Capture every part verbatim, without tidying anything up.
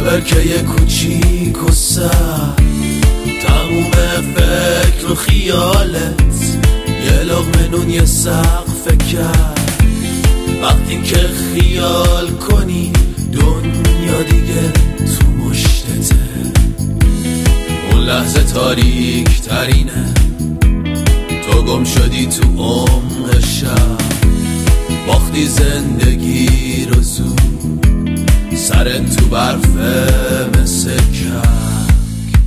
برکه کوچیک و سر، تموم فکر و خیالت یه لقمه نون یه سقف کرد. وقتی که خیال کنی دنیا دیگه تو مشتته، اون لحظه تاریک ترینه، تو گم شدی تو عمق شب، باختی زندگی رو زود، سرت تو برفه مثل کک.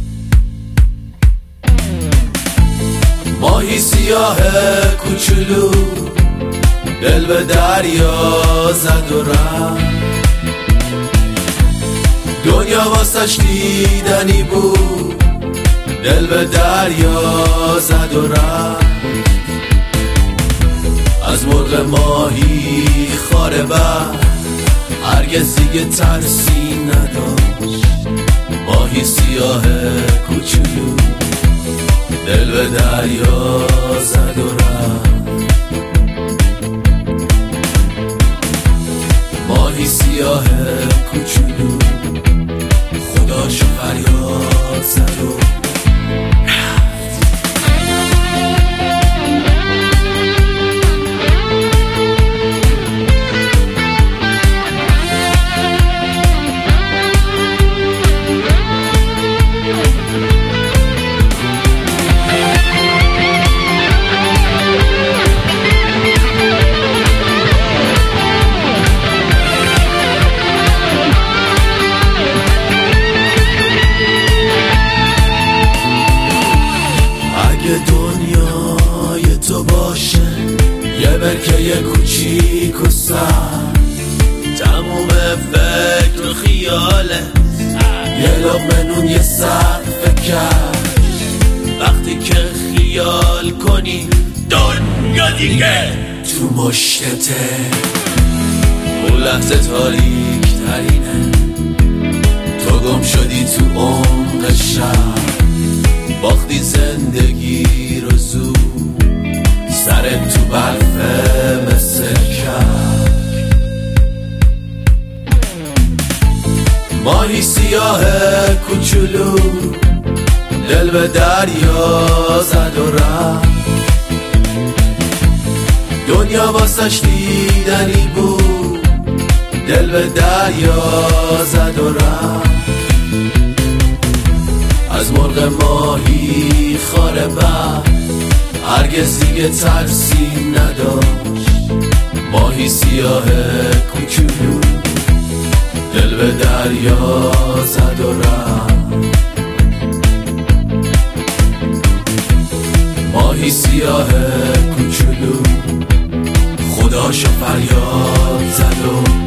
ماهی سیاه کوچولو دل به دریا زد و رفت، دنیا واسش دیدنی بود، دل به دریا زد و رفت. از مرغ ماهی خاره بر هرگز دیگه ترسی نداشت، ماهی سیاه کوچولو دل به دریا زد و رفت. ماهی سیاه کوچولو خداشو فریاد زد و دنیای تو باشه یه برکه کوچیک و سر، تموم فکر و خیالت یه لقمه نون یه سقف کرد. وقتی که خیال کنی دنیا دیگه تو مشتته، اون لحظه تاریک ترینه، تو گم شدی تو عمق شب، باختی زندگی رو زود، سرت تو برفه مثل کک. ماهی سیاه کوچولو دل به دریا زد و رفت، دنیا واسش دیدنی بود، دل به دریا زد و رفت. از مرغ ماهی خاره بر هرگز دیگه ترسی نداشت، ماهی سیاه کوچولو دل به دریا زد و رفت. ماهی سیاه کوچولو خداشو فریاد زد و